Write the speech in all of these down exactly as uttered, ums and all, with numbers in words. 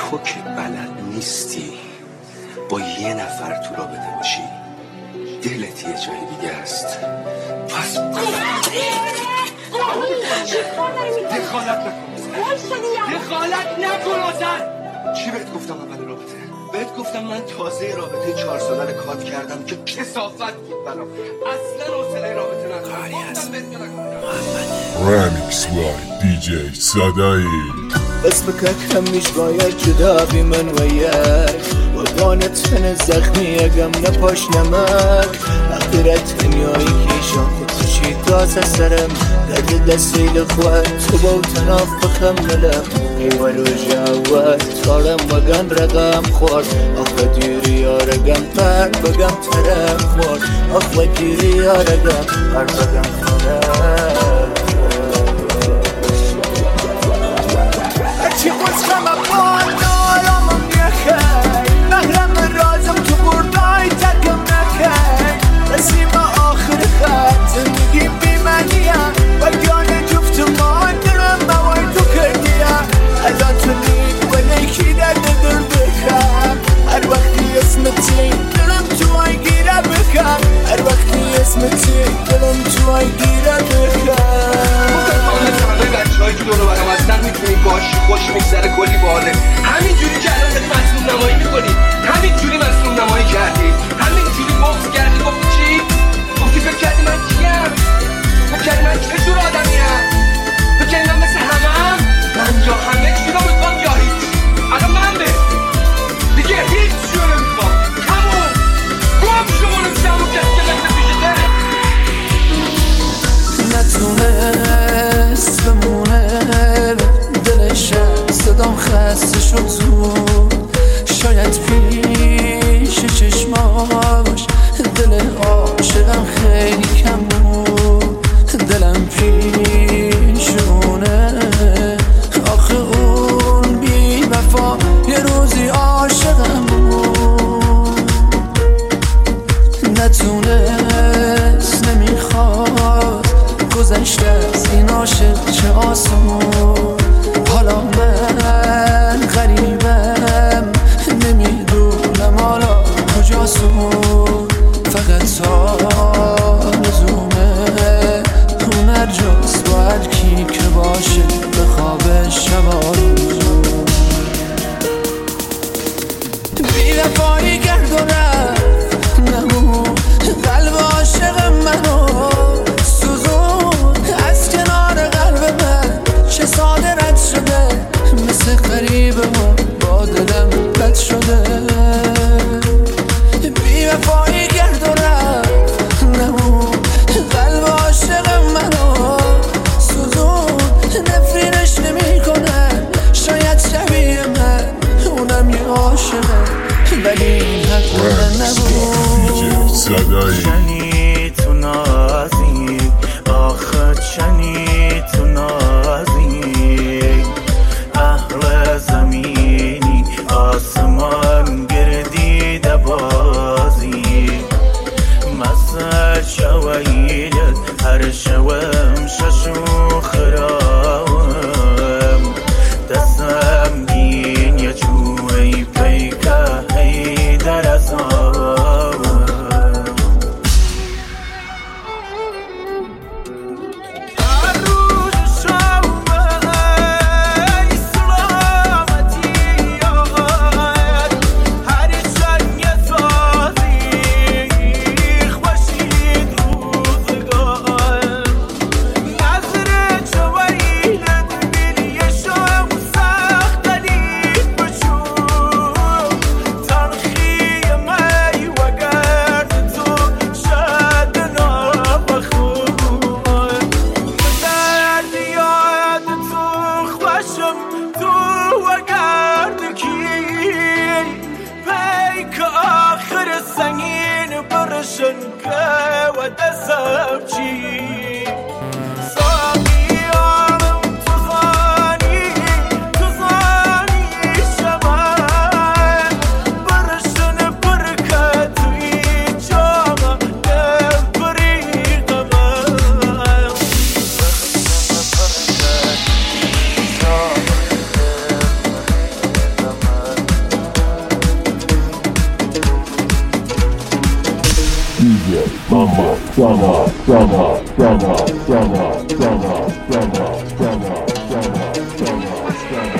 تو که بلد نیستی با یه نفر تو رابطه باشی، دلت یه جای دیگه است. پس دخالت نکن دخالت نکن آزر. چی بهت گفتم اول رابطه؟ بهت گفتم من تازه رابطه چهار ساله رو کات کردم که کثافت بود برام. اصلا حوصله رابطه ندارم. رمیکس بای دی جی صدایی. اسمك همش باید جدا بی من ویاک وگانت من زخمی اگم نپاش نمک اخیرت دنیایی کیشان خود توشی تازه سرم درد دستیل خواد تو با تناف بخملم ایوالو جاوات کارم وگان رقم خورد آخه دیری یا رقم پر بگم ترم خورد آخه دیری یا رقم پر بگم ترم چی خوشم اپان نارامم یکی مهرم رازم تو بردای ترکم نکی رسیم آخر خط زندگی بی منیم وگان جفت ما درم موای تو کردیم الان تو لید و نیکی درد در بخم هر وقتی اسمتی دلم تو آی گیره بکم هر وقتی اسمتی دلم تو آی گیره بکم بچه‌هایی که دور و برم هستن میتونی باشی خوش میگذره کلی باله. همینجوری که الان داری مظلوم نمایی میکنی، همینجوری مظلوم نمایی کردی، همینجوری بغض کردی. گفتی چی؟ گفتی فکر کردی من کیم؟ فکر کردی من چه جور آدمیم؟ فکر کردی من مثل همم؟ من یا همه چی رو میخوام یا هیچ. الان من به دیگه هیچ چی رو نمیخوام. همون گم شو برو سمو کسی که لحظه پیشته نتونست بمونه دلشم صدام خسته شد زود شاید پیش چشماش دل عاشقم خیلی کم بود دلم پیشونه آخه اون بی وفا یه روزی عاشقم بود نتونست نمیخواد گذشته از این عاشق چه آسون حالا من غریبم نمیدونم حالا کجاسون فقط آرزومه اون هر جاست با هر کی که باشه به خواب شبارون بی وفایی کرد و رفت نمون قلب عاشق منو ساده رد شده مثل قریب ما با دلم بد شده بی وفایی کرد و رفت نمون قلب عاشق منو سوزون نفرینش نمی کنن شاید شبیه من اونم یه عاشقه ولی این حق من نبود چنی تو نازی آخه چنی تو نازی اهل زمینی آسمان گردیده بازی مثل شویلت هر شوم ششو خراوم دستم گین یا جوی پیکه هی درزاوم summer, summer, summer, summer, summer, summer, summer, summer, summer, summer.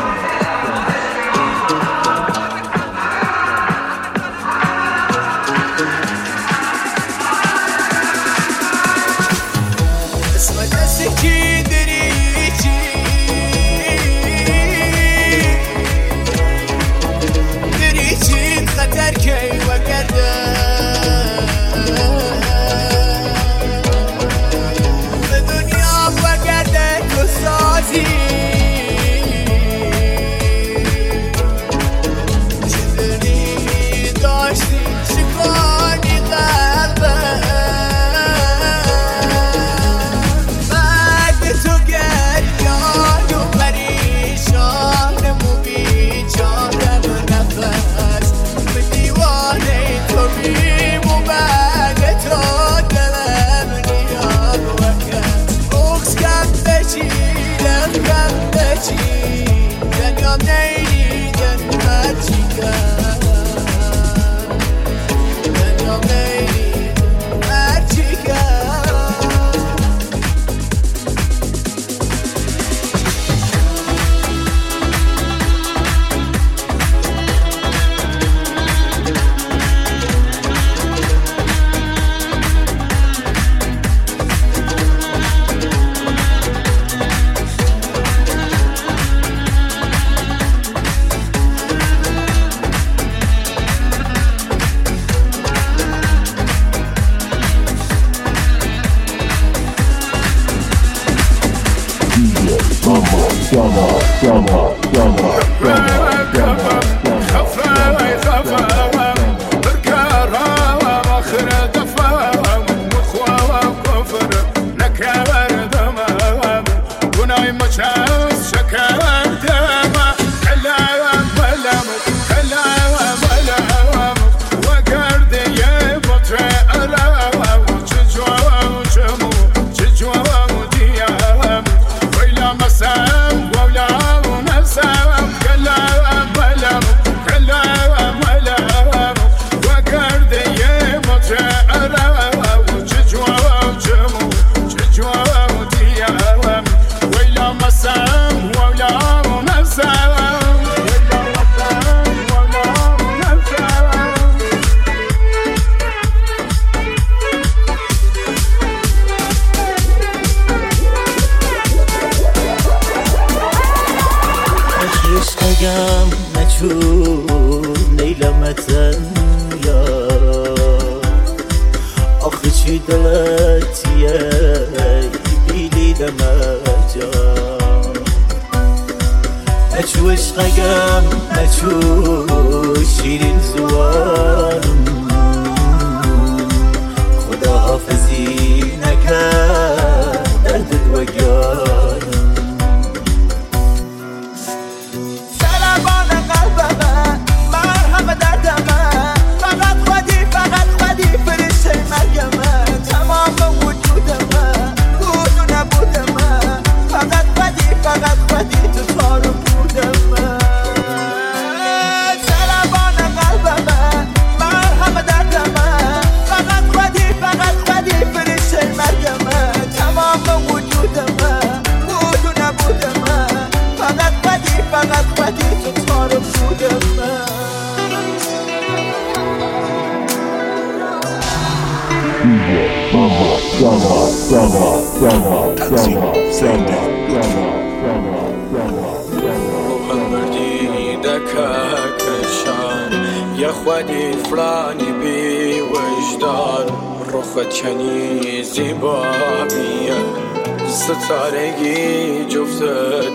ستارگی جفتت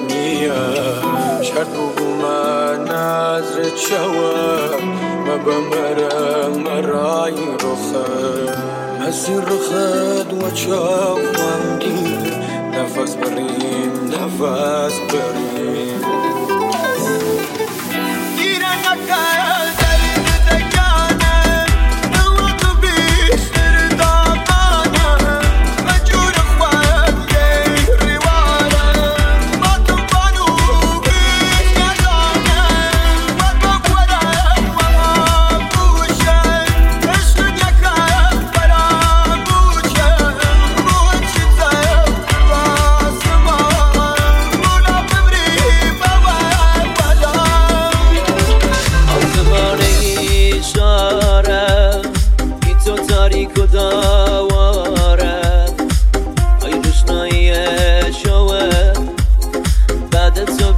نیم شرط بگو من نظرت شوم ما بمرم مرای رخت مسیر رخت و چاوم گیر نفس بریم نفس بریم گیرن نکن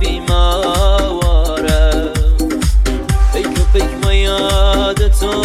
بیمارم پیک و پیک ما یاد تو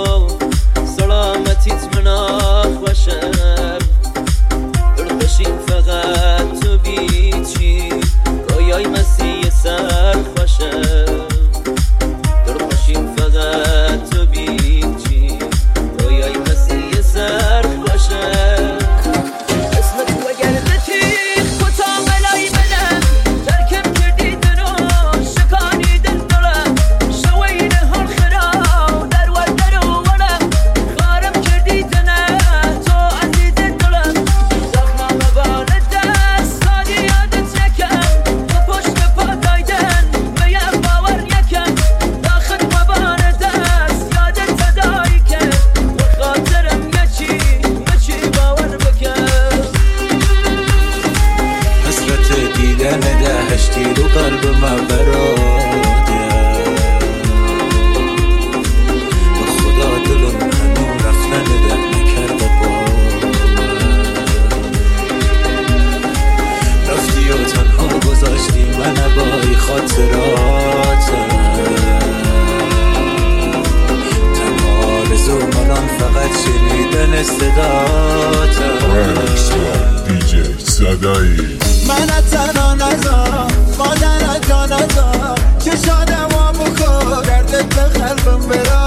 سلامتیت من آخوشم دلخوشیم فقط تو بیچی رویای مسیح سر خوشم دلخوشیم فقط تو بیچی رویای مسیح سر خوشم اسم تو اگر بتیخ کتا ملای بدم ترکم کردی دنو شکانی دل دلم شوین هر خرا در و در و ولم خارم کردی دنه تو عزیز دلم زخم مبال دست سادی یادت نکم تو پشت پا دایدن میم باور یکم داخل مبال دست یادت تدایی کن و خاطرم یچی یچی باور بکن حسرت دیدن دهشتی رو قلب من براده به خدا دلم هنو رفتن ده نکرده با رفتی و تنها گذاشتی من بای خاطراتم تنها آرزو منان فقط شنیدن صداتم دی جی صدایی من تنها نزار مادر جا نزار که شادم و بکن دردت به قلبم برا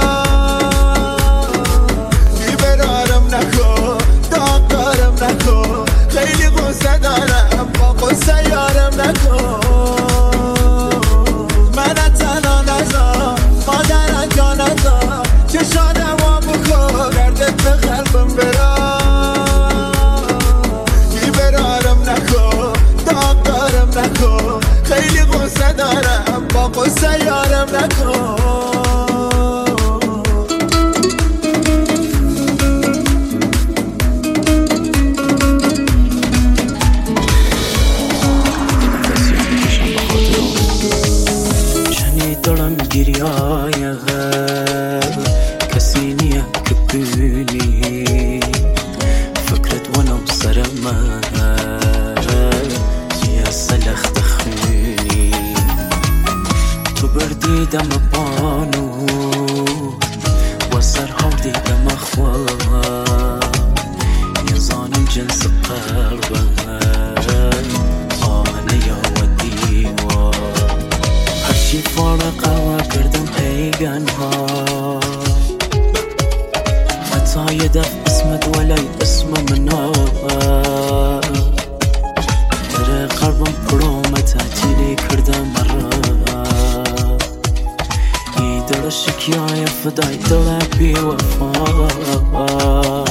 بیبرارم نکن داغ دارم نکن خیلی غصه دارم با غصه یارم نکن من تنها نزار مادر جا نزار که شادم و بکن دردت به قلبم برا بیبرارم نکن داغ دارم نکن خیلی غصه دارم با غصه یارم نکن چنی دارم گریای غم کسی نیم که بینی فکرت ونم سر من یه سلخت خونی تو بردیدم بانو و سرها دیدم اخوان یه زانم جنس قلبم آنه یا و دیوان هرچی فارق و کردم پیگن ها حتی یه دف اسمت ولی اسم منا در قلبم پرومه تعطیلی کردم مرا ای دل شکیای فدای دل بی وفا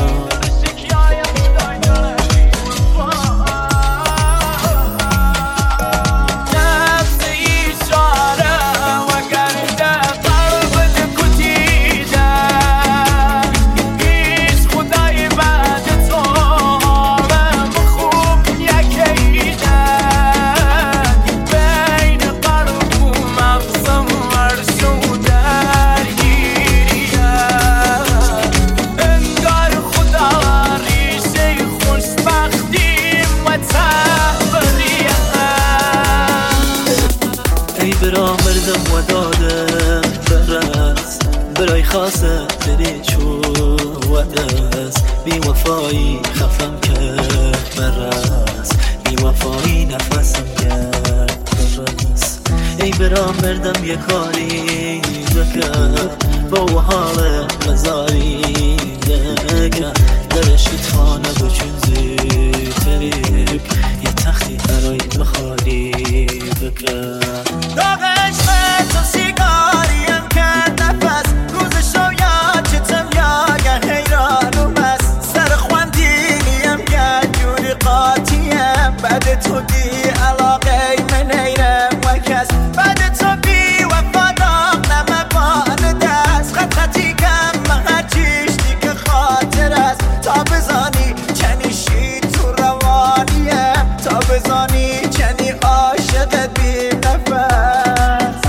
مردم و دادم برس برای خاصه دلی چو ودس بی وفایی خفم کرد برس بی وفایی نفسم کرد برس ای برا مردم یه کاری بکن با و حال مزاری دکن درش تانه بچون زیتریک یه تختی برای مخالی بکن داغش به تو سیگاریم کرد نفس روزشو یاد چتم یا حیرانم است سر خواندینیم کرد جوری قاطیم بعد تو دی علاقه من ایرم و کس بعد تو بی وفا داغ نمبان دست خط خطی کم مهر چیشتی که خاطر است تا بزانی چنی شید تو روانیم تا بزانی چنی عاشقت بی نفس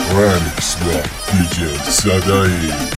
Remix با دی جی صدایی.